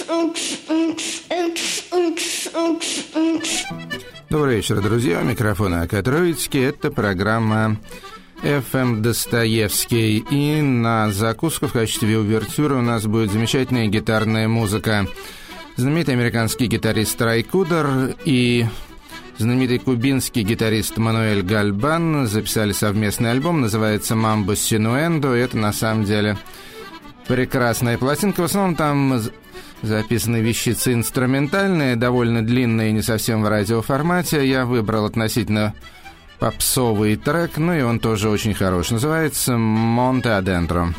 Добрый вечер, друзья. У микрофона Акат Троицкий. Это программа FM Достоевский. И на закуску в качестве увертюры у нас будет замечательная гитарная музыка. Знаменитый американский гитарист Рай Кудер и знаменитый кубинский гитарист Мануэль Гальбан записали совместный альбом, называется «Мамбо Синуэндо». Это на самом деле прекрасная пластинка. В основном там записаны вещицы инструментальные, довольно длинные, не совсем в радиоформате. Я выбрал относительно попсовый трек, ну и он тоже очень хорош. Называется «Монте Адентро».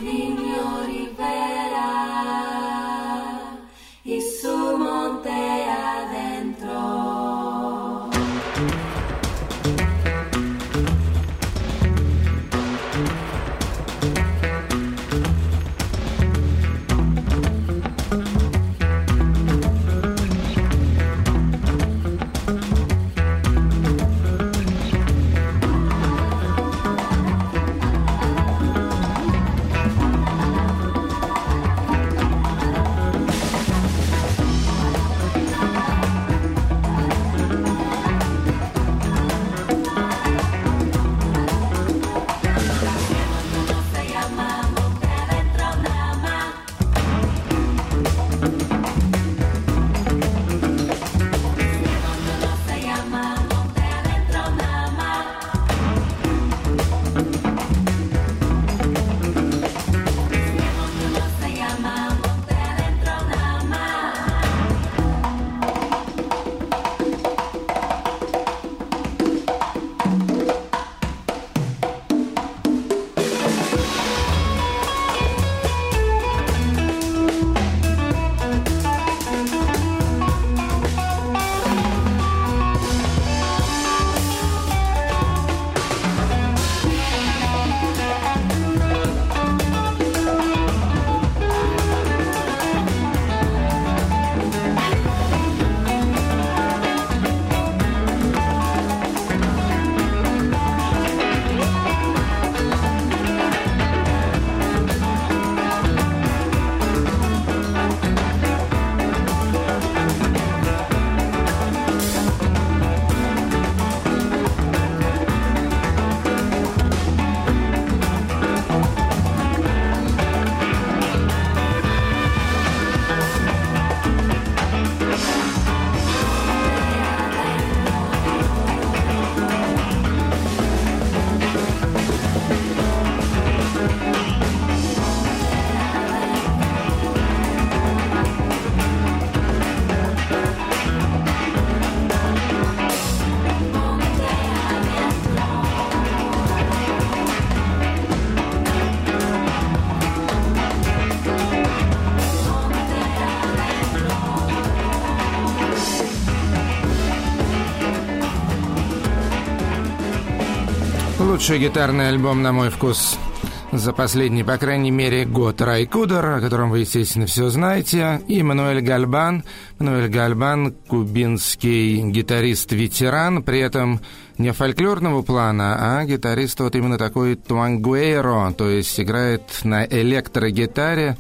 Лучший гитарный альбом, на мой вкус, за последний, по крайней мере, год. Рай Кудер, о котором вы, естественно, все знаете, и Мануэль Гальбан. Мануэль Гальбан – кубинский гитарист-ветеран, при этом не фольклорного плана, а гитарист вот именно такой туангуэро, то есть играет на электрогитаре,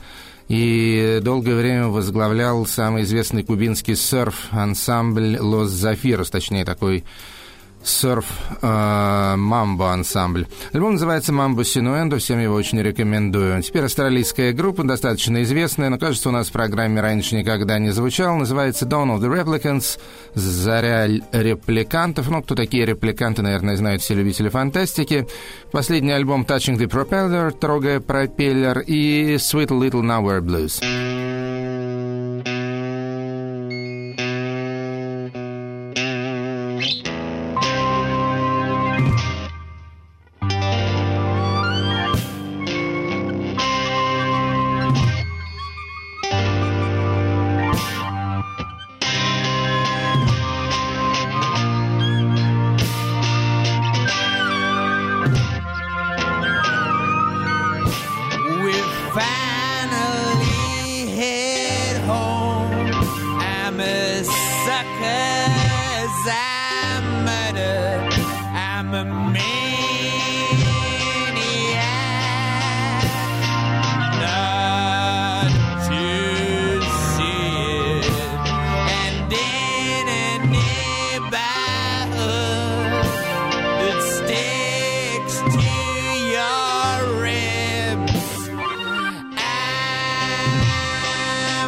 и долгое время возглавлял самый известный кубинский серф-ансамбль «Лос Зафирос», точнее, такой серф-мамбо ансамбль. Альбом называется «Мамбо Синуэндо», всем его очень рекомендую. Теперь австралийская группа, достаточно известная, но, кажется, у нас в программе раньше никогда не звучал. Называется «Dawn of the Replicants», «Заря репликантов». Ну, кто такие репликанты, наверное, знают все любители фантастики. Последний альбом «Touching the Propeller», «Трогая пропеллер», и «Sweet Little Nowhere Blues». Finally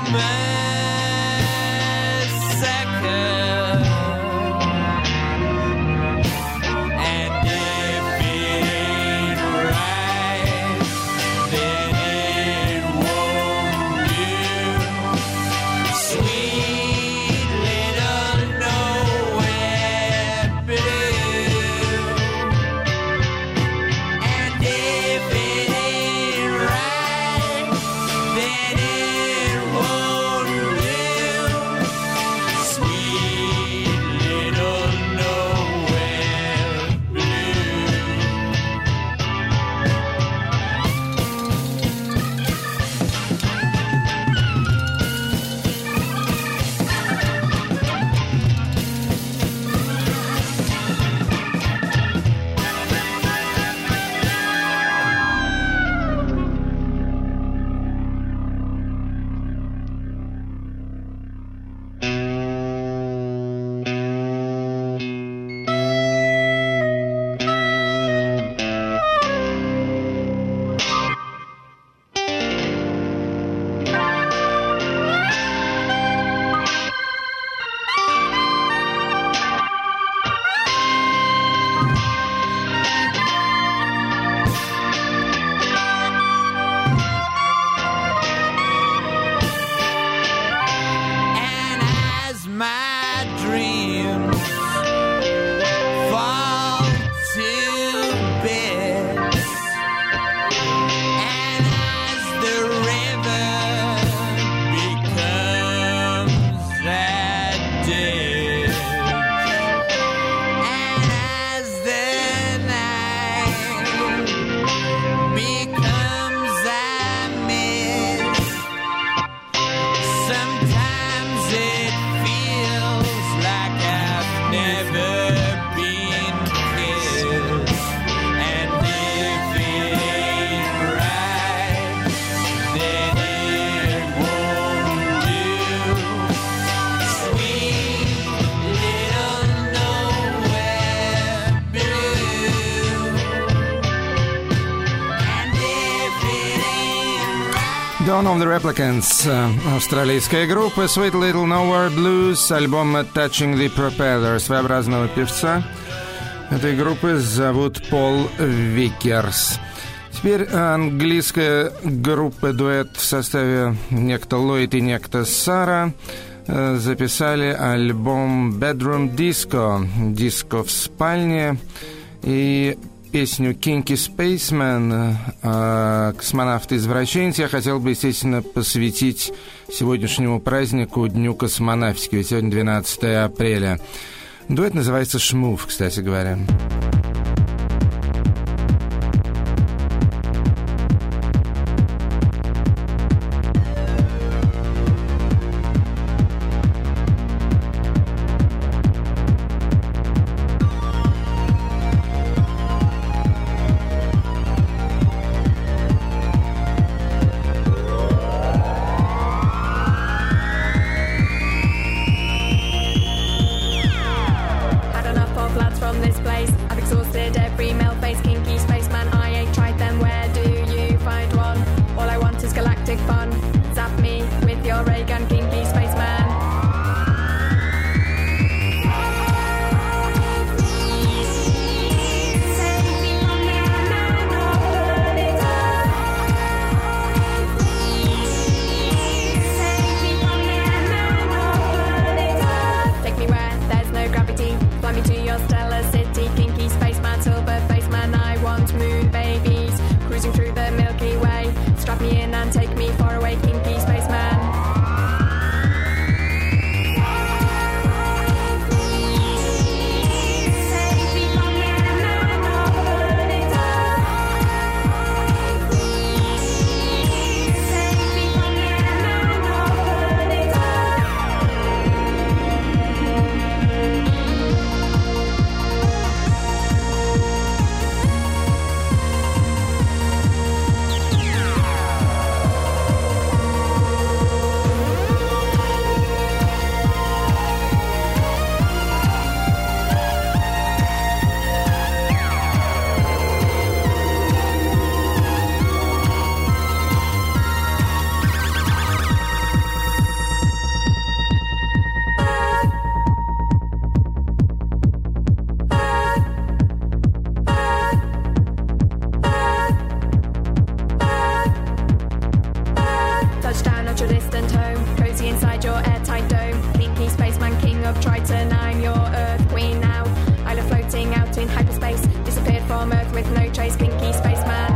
Dawn of the Replicants, австралийская группа, Sweet Little Nowhere Blues, альбом Touching the Propeller. Своеобразного певца этой группы зовут Пол Викерс. Теперь английская группа-дуэт в составе некто Ллойд и некто Сара записали альбом Bedroom Disco, диско в спальне, и песню Kinky Spaceman, «Космонавты-извращенцы» я хотел бы, естественно, посвятить сегодняшнему празднику, Дню космонавтики, ведь сегодня 12 апреля. Дуэт называется «Шмув», кстати говоря. Had enough of lads from this place. I distant home, cozy inside your airtight dome. Blinky spaceman, king of Triton, I'm your Earth queen now. Isla floating out in hyperspace, disappeared from Earth with no trace. Blinky spaceman.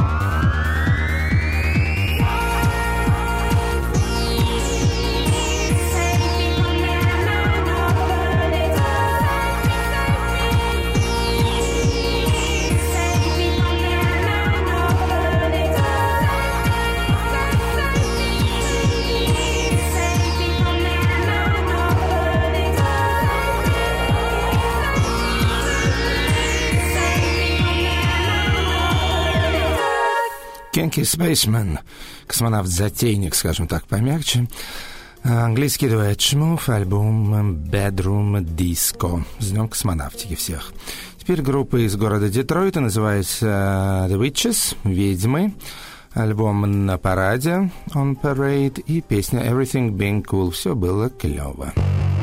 Kinky Spaceman, космонавт-затейник, скажем так, помягче. Английский дуэт Шмуф, альбом Bedroom Disco. С днем космонавтики всех. Теперь группа из города Детройта, называется The Witches, ведьмы. Альбом «На параде», On Parade, и песня Everything Being Cool. Все было клево.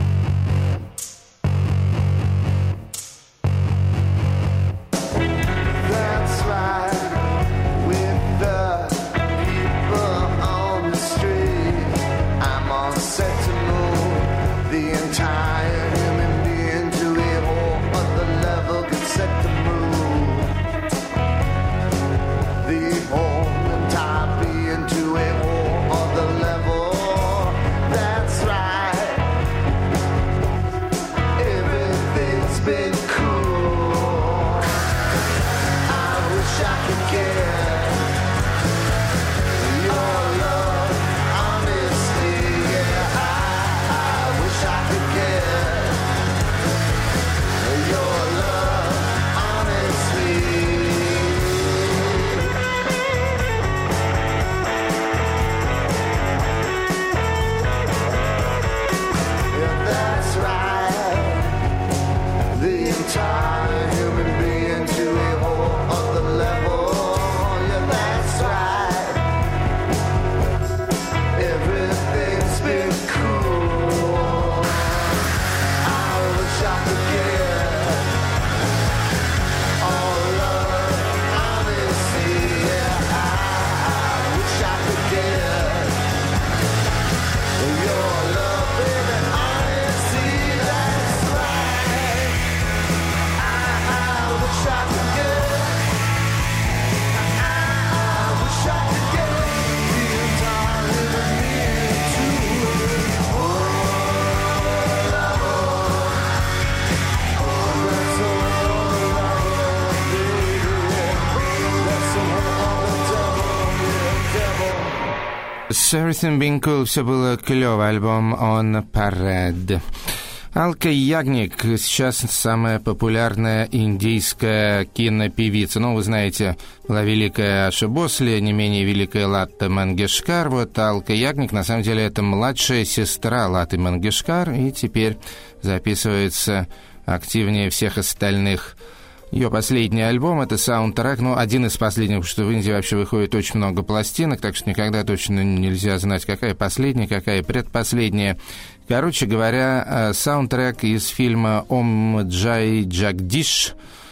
Everything Being Cool, все было клево, альбом On Parade. Алка Ягник сейчас самая популярная индийская кинопевица. Ну, вы знаете, была великая Аша Босли, не менее великая Лата Мангешкар. Вот Алка Ягник, на самом деле, это младшая сестра Латы Мангешкар, и теперь записывается активнее всех остальных. Ее последний альбом — это саундтрек, ну, один из последних, потому что в Индии вообще выходит очень много пластинок, так что никогда точно нельзя знать, какая последняя, какая предпоследняя. Короче говоря, саундтрек из фильма «Ом Джай Джагдиш»,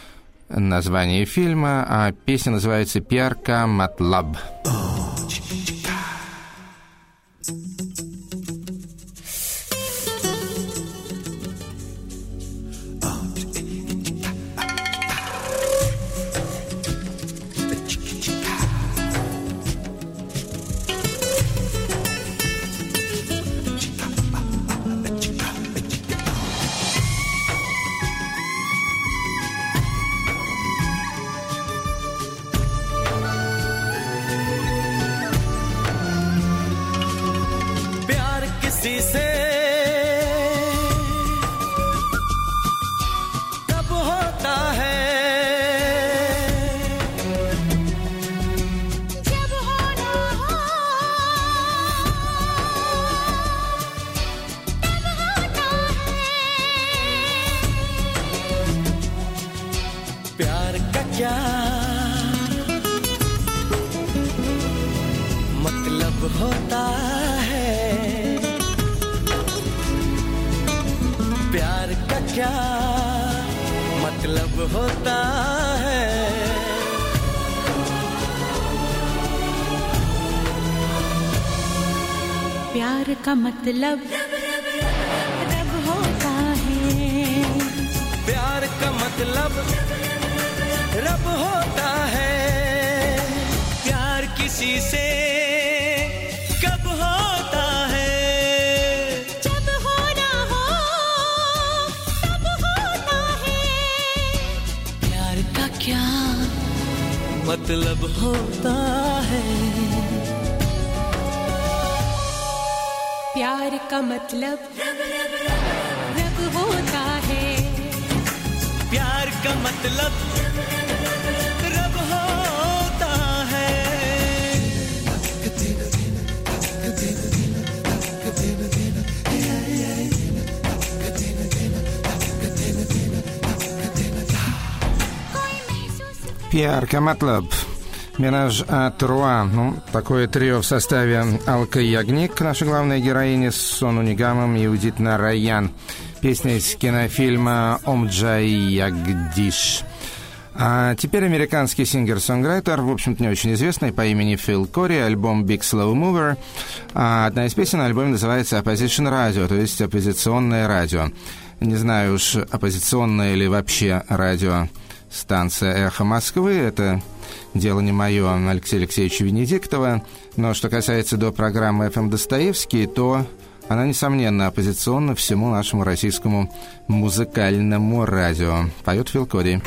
название фильма, а песня называется «Пьяр ка матлаб». होता है प्यार का क्या मतलब होता है प्यार का मतलब रब होता है प्यार का मतलब रब होता है प्यार किसी से कब होता है जब होना हो तब होता है प्यार का क्या मतलब होता है प्यार का मतलब रब होता है प्यार का मतलब रब होता है Пьер Каматлаб. Менаж а Труа. Ну, такое трио в составе Алка Ягник, наша главная героиня, с Сону Нигамом и Удит Нараян. Песня из кинофильма «Омджай Ягдиш». А теперь американский сингер-сонграйтер, в общем-то, не очень известный, по имени Фил Кори, альбом «Big Slow Mover». Одна из песен на альбоме называется «Opposition Radio», то есть «Оппозиционное радио». Не знаю уж, оппозиционное или вообще радиостанция «Эхо Москвы». Это дело не мое, Алексея Алексеевича Венедиктова. Но что касается до программы «ФМ Достоевский», то она, несомненно, оппозиционна всему нашему российскому музыкальному радио. Поет Фил Кори.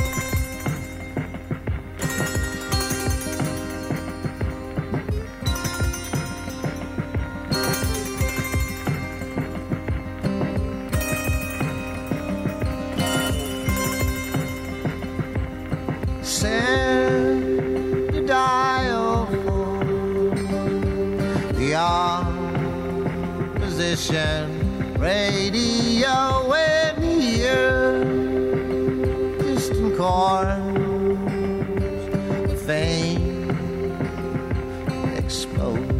Radio and hear distant chords of fame explode.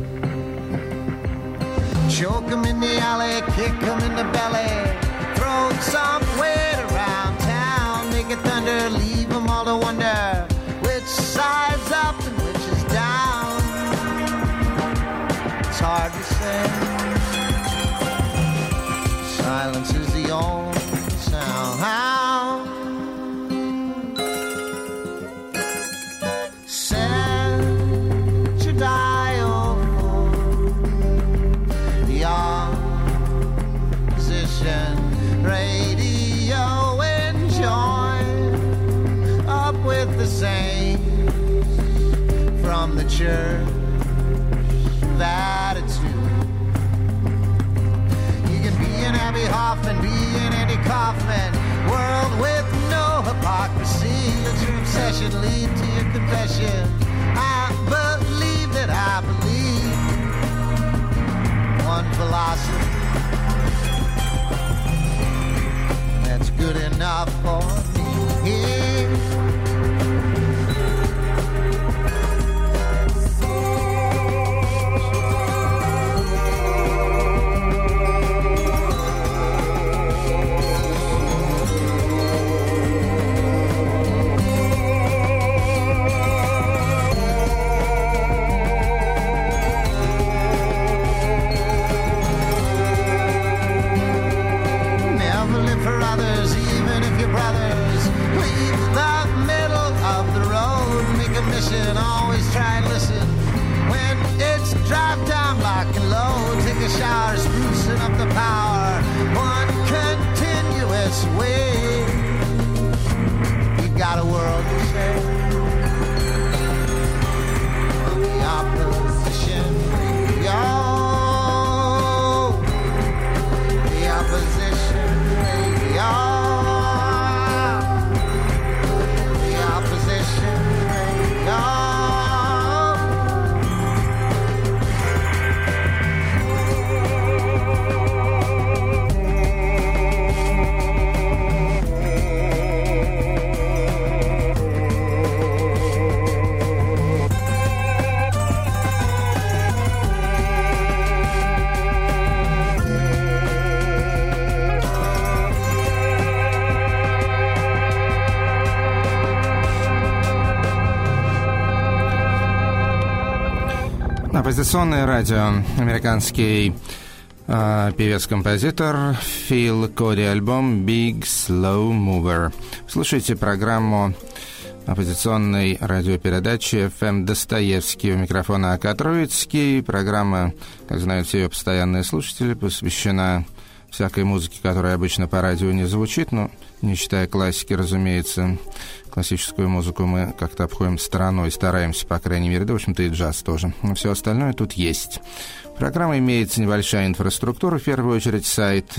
Choke 'em in the alley, kick 'em in the belly, throw some weight around town, make it thunder, leave 'em all to wonder which side's up and which is down. It's hard to say. Silence is the only sound. Set your dial for the opposition radio and join up with the saints from the church of attitude. Abby Hoffman, be an Andy Kaufman, world with no hypocrisy. Let your obsession lead to your confession. I believe that I believe one philosophy that's good enough for me. Always try and listen when it's drive down, lock and load. Take a shower, sprucing up the power. One continuous way. We've got a world to save from the opposition radio. The opposition radio. The opposition radio. Оппозиционное радио, американский Певец-композитор Фил Коди, альбом «Big Slow Mover». Слушайте программу оппозиционной радиопередачи «ФМ Достоевский». У микрофона А.К. Троицкий. Программа, как знают все ее постоянные слушатели, посвящена всякой музыке, которая обычно по радио не звучит, но не считая классики, разумеется. Классическую музыку мы как-то обходим стороной, стараемся, по крайней мере, да, в общем-то, и джаз тоже. Но все остальное тут есть. Программа имеется небольшая инфраструктура, в первую очередь сайт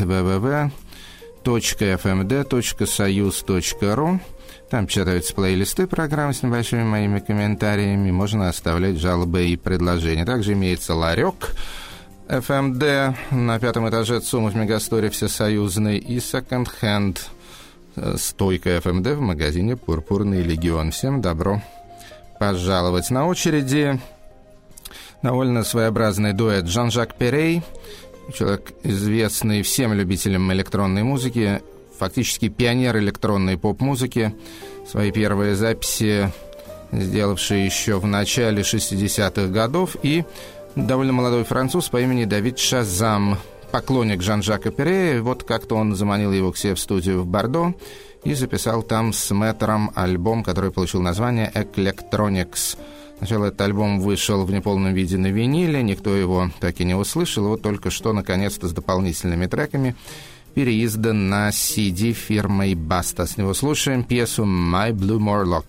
www.fmd.soyuz.ru. Там печатаются плейлисты программы с небольшими моими комментариями, можно оставлять жалобы и предложения. Также имеется ларек FMD на 5-м этаже ЦУМа в Мегасторе Всесоюзный и секонд-хенд стойка FMD в магазине «Пурпурный легион». Всем добро пожаловать. На очереди довольно своеобразный дуэт Жан-Жак Перей, человек, известный всем любителям электронной музыки, фактически пионер электронной поп-музыки. Свои первые записи сделавший еще в начале 60-х годов, и довольно молодой француз по имени Давид Шазам, поклонник Жан-Жака Перея. Вот как-то он заманил его к себе в студию в Бордо и записал там с мэтром альбом, который получил название «Electronics». Сначала этот альбом вышел в неполном виде на виниле, никто его так и не услышал. Вот только что, наконец-то, с дополнительными треками переиздан на CD фирмой Баста. С него слушаем пьесу «My Blue Morlock».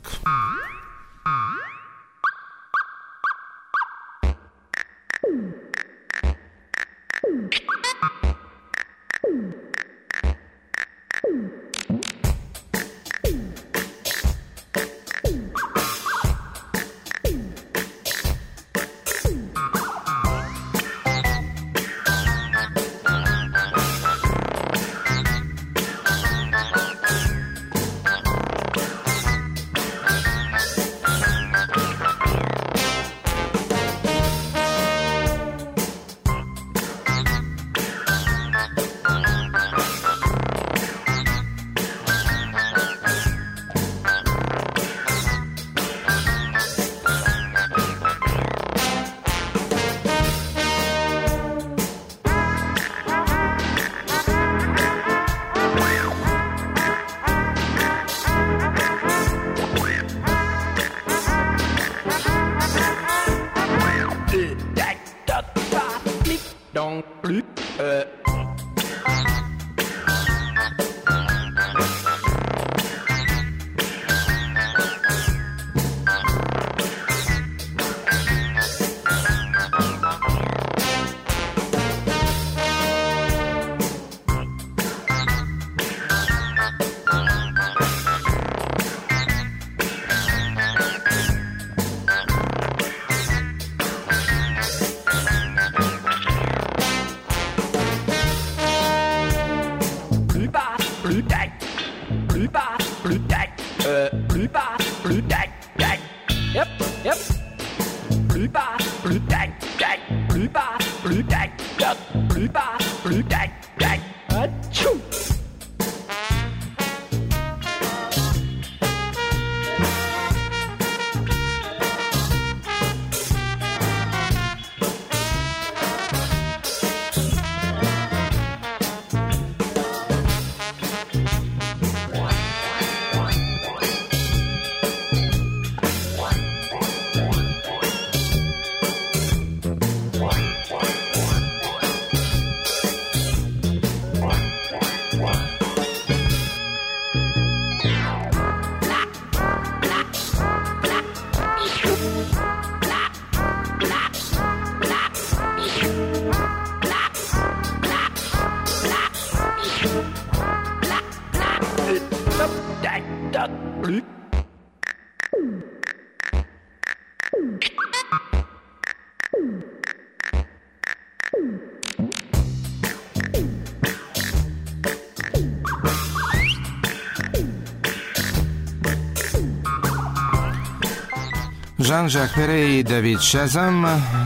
Жан-Жак Перей и Давид Шазам.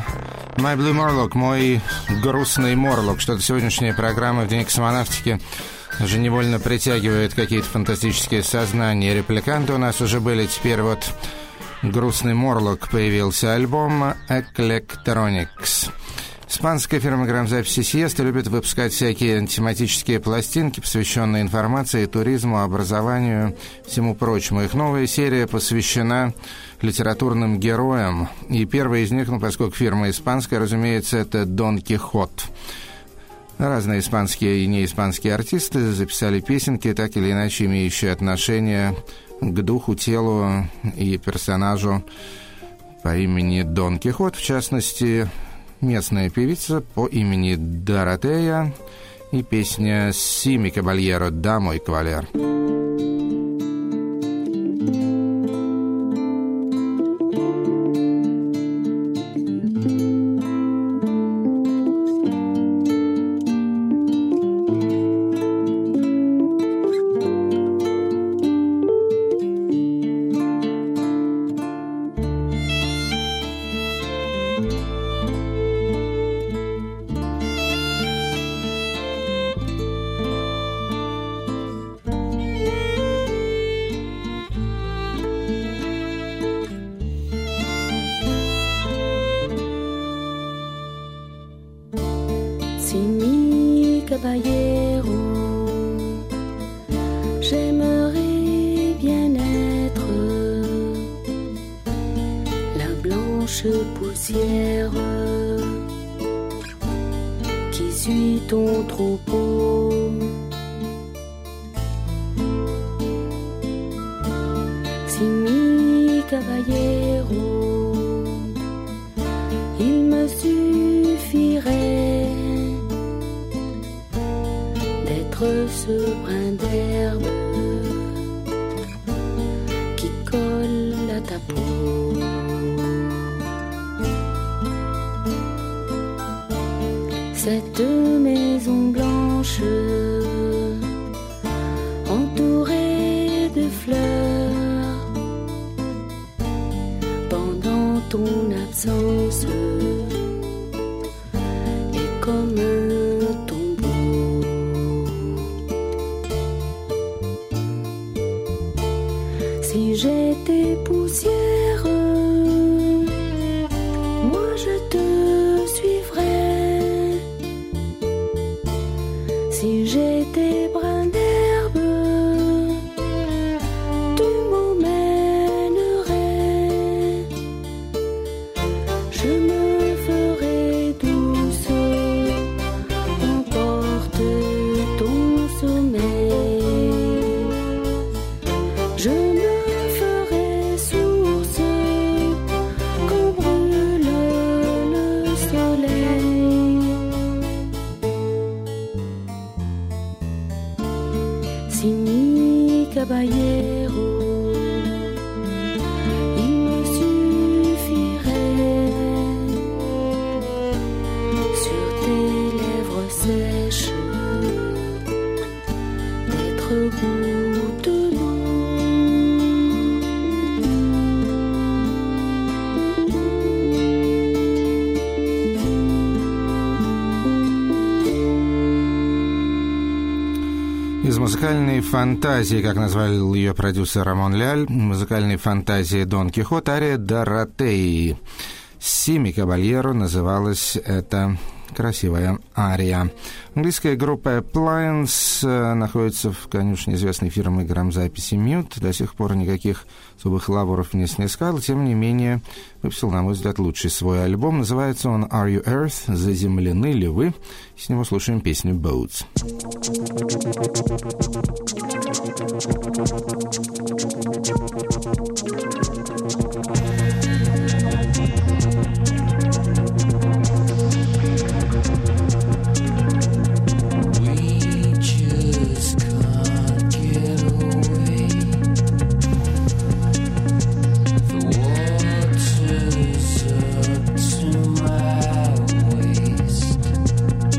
«My Blue Morlock», мой грустный Морлок. Что-то сегодняшняя программа в День космонавтики уже невольно притягивает какие-то фантастические сознания. Репликанты у нас уже были, теперь вот грустный Морлок появился. Альбом «Electronics». Испанская фирма грамзаписи «Сиеста» любит выпускать всякие тематические пластинки, посвященные информации, туризму, образованию, всему прочему. Их новая серия посвящена литературным героям. И первый из них, поскольку фирма испанская, разумеется, это Дон Кихот. Разные испанские и неиспанские артисты записали песенки, так или иначе имеющие отношение к духу, телу и персонажу по имени Дон Кихот, в частности, местная певица по имени Доротея и песня «Si mi caballero da muy cavaler». Si mi caballero, j'aimerais bien être la blanche poussière qui suit ton troupeau. Si mi caballero, il me suffirait d'être ce brin d'herbe qui colle à ta peau. Cette maison blanche entourée de fleurs, pendant ton absence est comme un tombeau. Si j'étais poussière, moi je te suivrais. Si j'étais brin d'herbe, tu m'emmènerais. Je me ferai douce, emporte ton sommeil. Je me ferai source quand brûle le soleil. Si mi caballero, il me suffirait sur tes lèvres sèches d'être goutte d'eau. Из музыкальной фантазии, как назвал ее продюсер Рамон Ляль, музыкальной фантазии Дон Кихот, ария Доротеи. «Si mi caballero» называлась эта красивая ария. Английская группа Appliance находится в конюшне известной фирмы грамзаписи Mute. До сих пор никаких особых лавров не снискал. Тем не менее, выпустил, на мой взгляд, лучший свой альбом. Называется он «Are You Earth?» «Заземлены ли вы?» С него слушаем песню «Boats».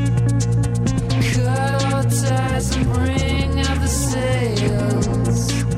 Ring out the sails.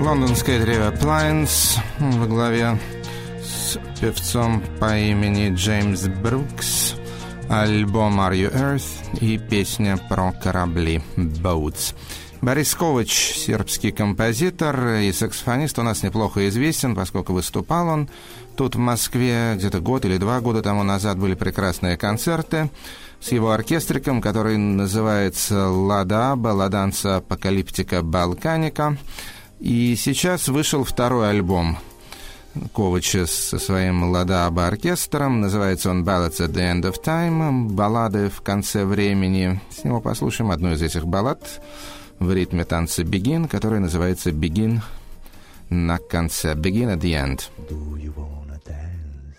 Лондонское трио Plains во главе с певцом по имени Джеймс Брукс, альбом Are You Earth и песня про корабли Boats. Борис Ковач, сербский композитор и саксофонист, у нас неплохо известен, поскольку выступал он тут в Москве где-то год или 2 года тому назад. Были прекрасные концерты с его оркестриком, который называется «Ладаба», «Ладанца Апокалиптика Балканика». И сейчас вышел второй альбом Ковача со своим «Ладаба» оркестром. Называется он «Ballads at the End of Time», «Баллады в конце времени». С него послушаем одну из этих баллад в ритме танца «Begin», который называется «Begin» на конце, «Begin at the End». Do you wanna dance?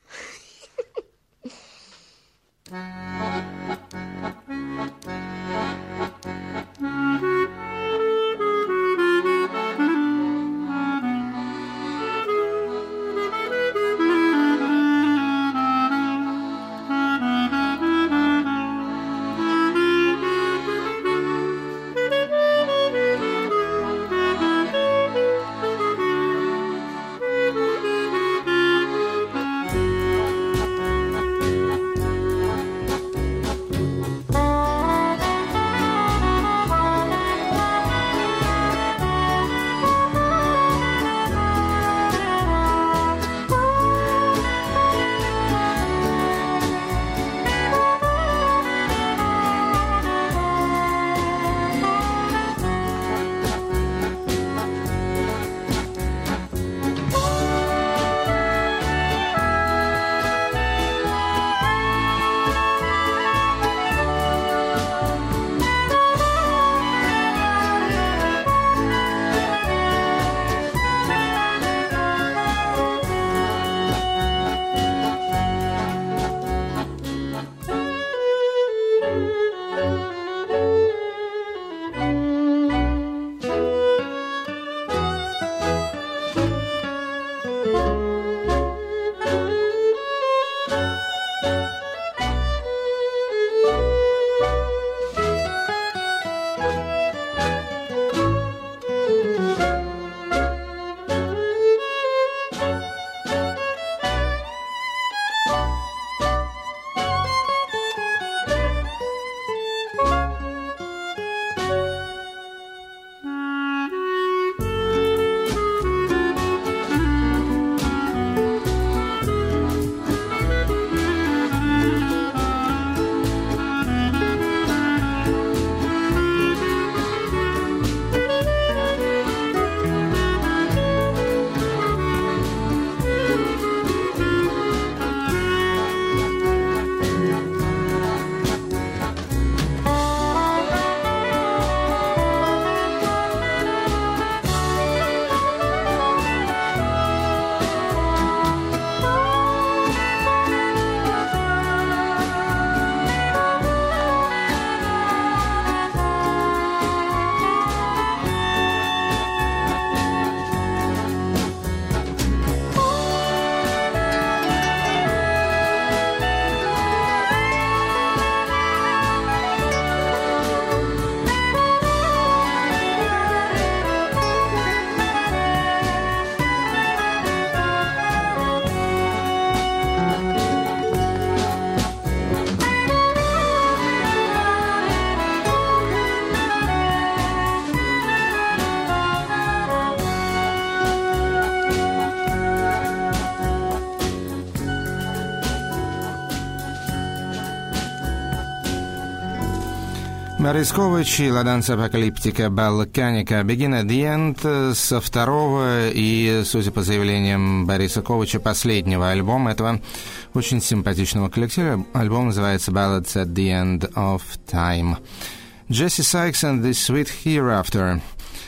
Борис Ковач и «Ладанца Апокалиптика Балканика» «Begin at the End» со второго и, судя по заявлениям Бориса Ковача, последнего альбома этого очень симпатичного коллектива. Альбом называется «Ballads at the End of Time». Jesse Sykes and the Sweet Hereafter.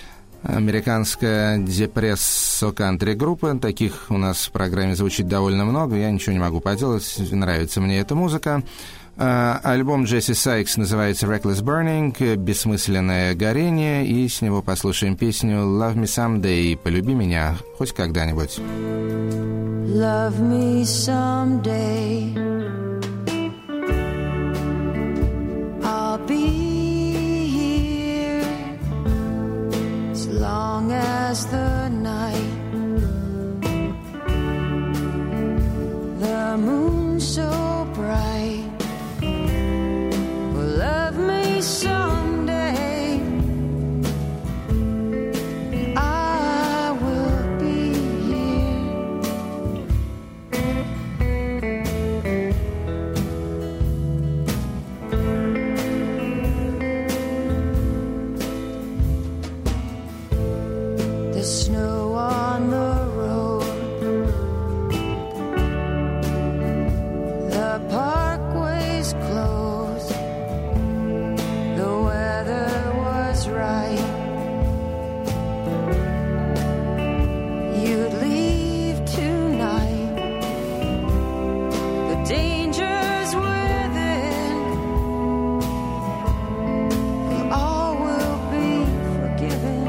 Американская депрессо-кантри-группа. Таких у нас в программе звучит довольно много. Я ничего не могу поделать. Нравится мне эта музыка. Альбом Джесси Сайкс называется «Reckless Burning», «Бессмысленное горение», и с него послушаем песню «Love Me Someday», «Полюби меня хоть когда-нибудь». Love me someday, I'll be here as long as the snow on the road. The parkway's closed. The weather was right. You'd leave tonight. The danger's within. All will be forgiven.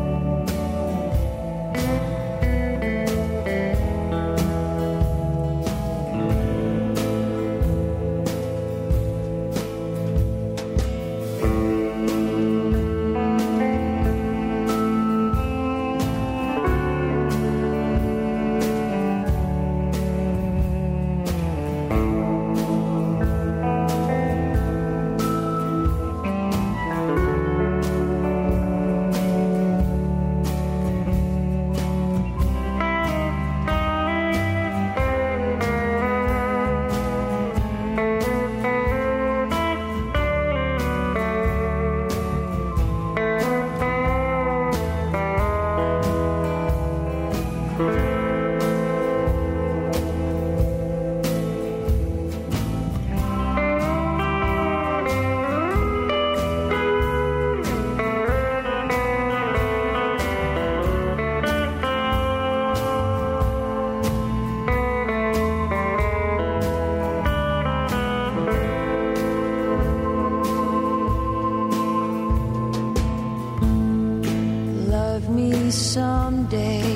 Love me someday.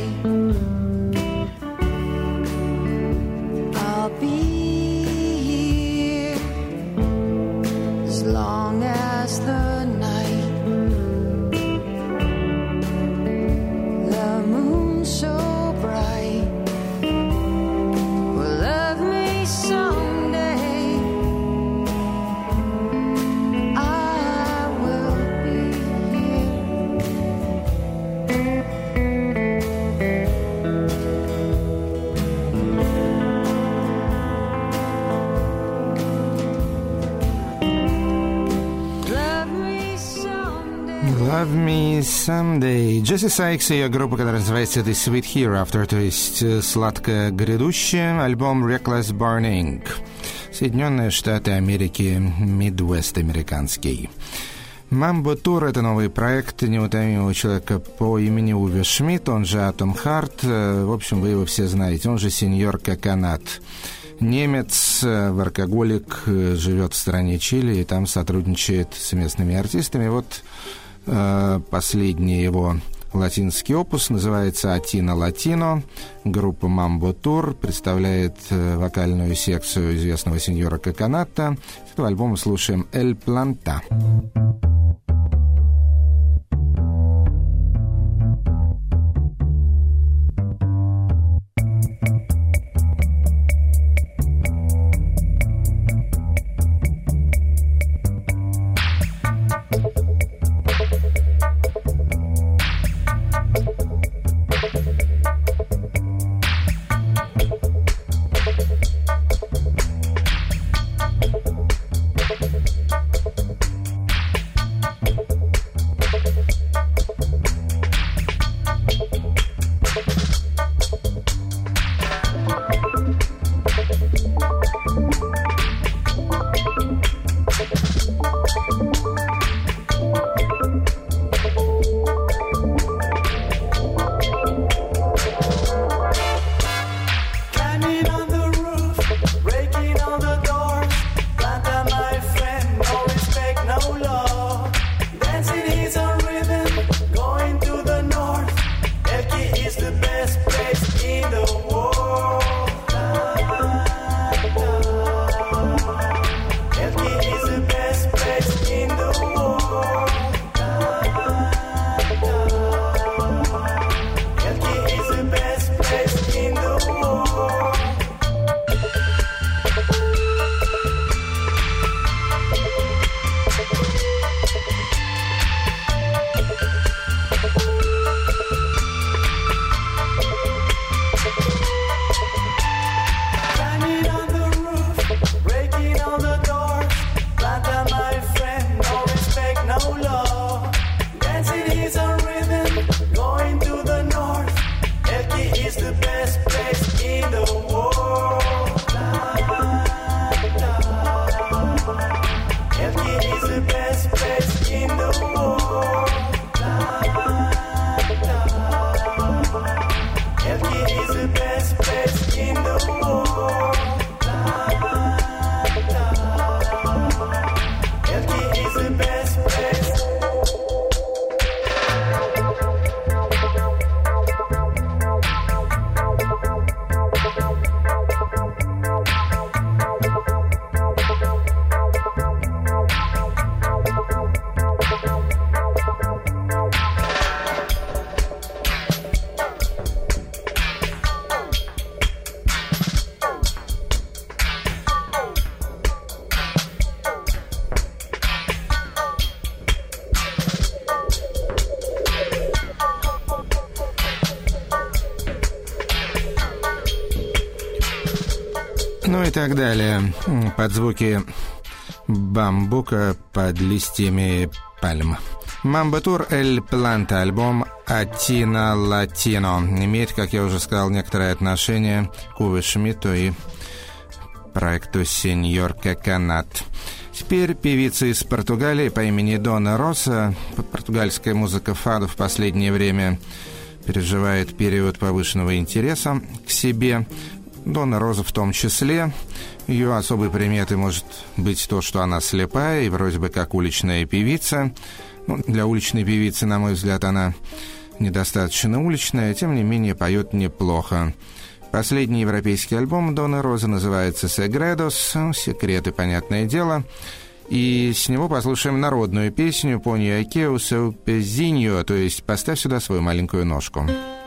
I'll be here as long as the night. The moon's so bright. Well, love me someday. I will be here. Love Me Someday. Джесси Сайкс и ее группа, которая называется The Sweet Hereafter, то есть «Сладкое грядущее», альбом Reckless Burning. Соединенные Штаты Америки, Мидвест американский. Mambo Tour — это новый проект неутомимого человека по имени Уве Шмидт, он же Атом Харт. В общем, вы его все знаете, он же Сеньор Коконат. Немец, воркоголик, живет в стране Чили и там сотрудничает с местными артистами. Вот последний его латинский опус называется «Атино Латино». Группа Mambo Tour представляет вокальную секцию известного сеньора Коконата. С этого альбома слушаем «Эль Планта». Ну и так далее. Под звуки бамбука под листьями пальм. Mambo Tour El Planta, альбом Атина Латино, имеет, как я уже сказал, некоторое отношение к Уве Шмидту и проекту Сеньор Коконат. Теперь певица из Португалии по имени Дона Роса. Португальская музыка фаду в последнее время переживает период повышенного интереса к себе. Дона Роза в том числе. Ее особой приметой может быть то, что она слепая и вроде бы как уличная певица. Для уличной певицы, на мой взгляд, она недостаточно уличная, тем не менее поет неплохо. Последний европейский альбом Доны Розы называется «Сегредос», «Секреты», понятное дело. И с него послушаем народную песню «Поньо aqui o seu pezinho», то есть «Поставь сюда свою маленькую ножку».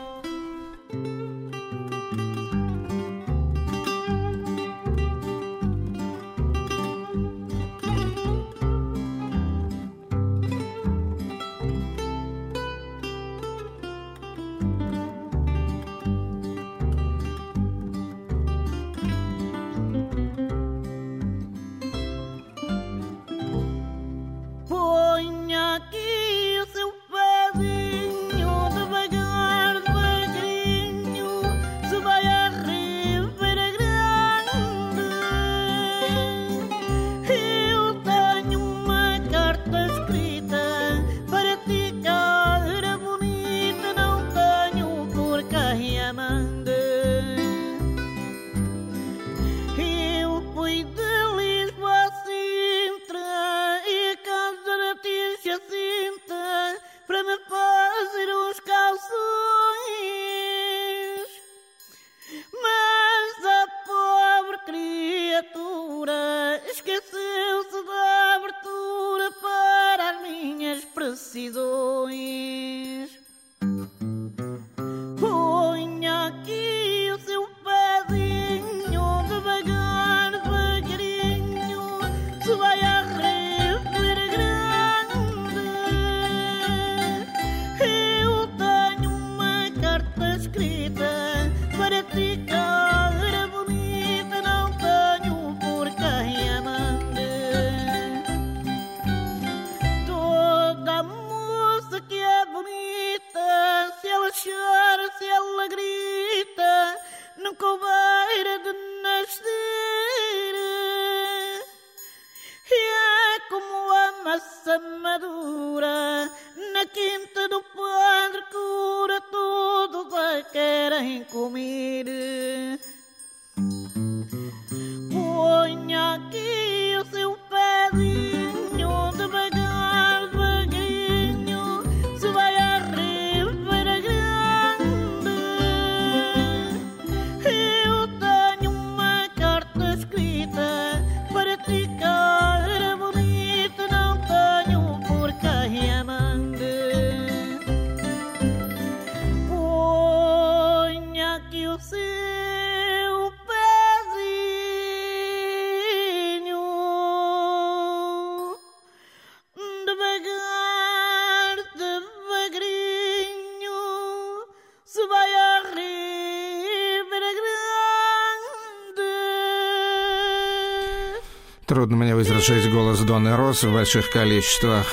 Трудно мне возражать голос Доны Розы в больших количествах.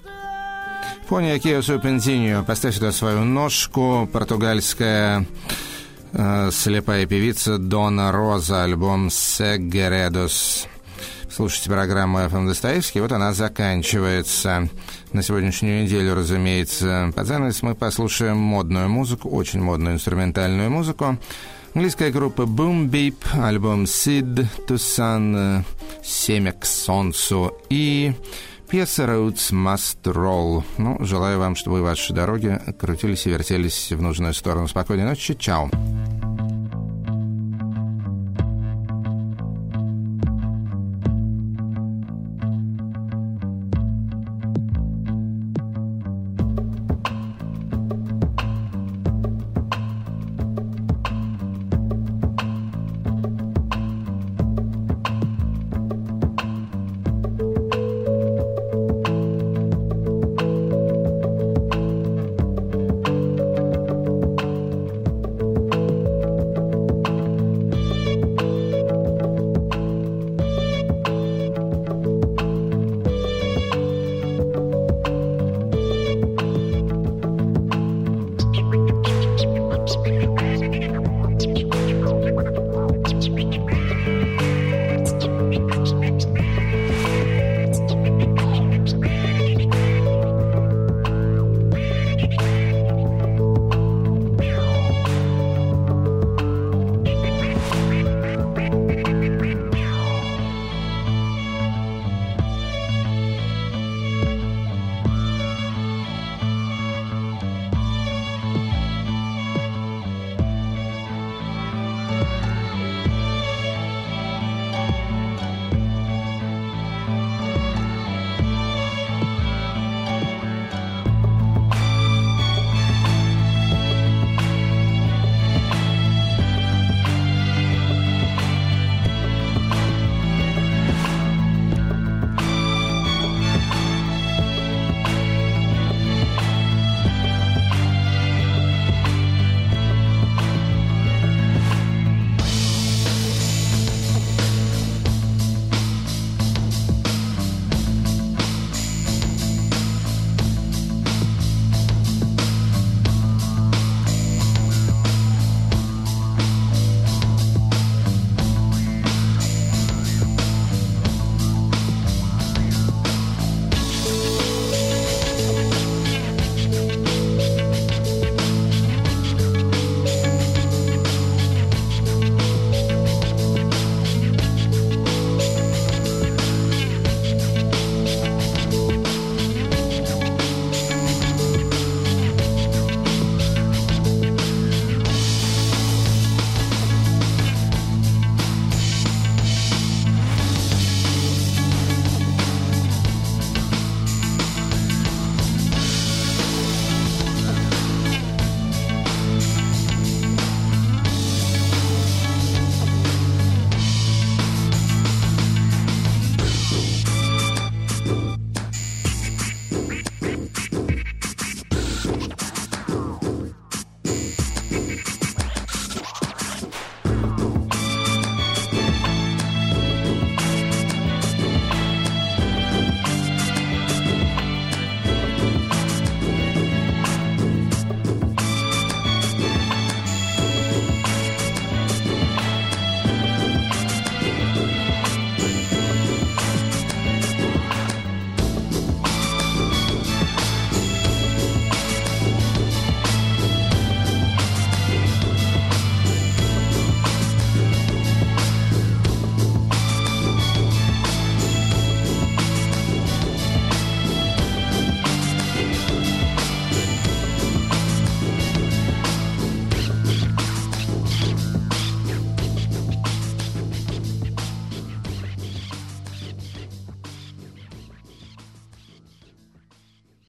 «Поньо aqui o seu pezinho», «Поставь сюда свою ножку», португальская слепая певица Дона Роза, альбом «Segredos». Слушайте программу «FM Достоевский», вот она заканчивается. На сегодняшнюю неделю, разумеется, под занавес мы послушаем модную музыку, очень модную инструментальную музыку. Английская группа Boom Beep, альбом «Seed to Sun», «Семя к солнцу» и пьеса «Roads Must Roll». Желаю вам, чтобы ваши дороги крутились и вертелись в нужную сторону. Спокойной ночи, чао.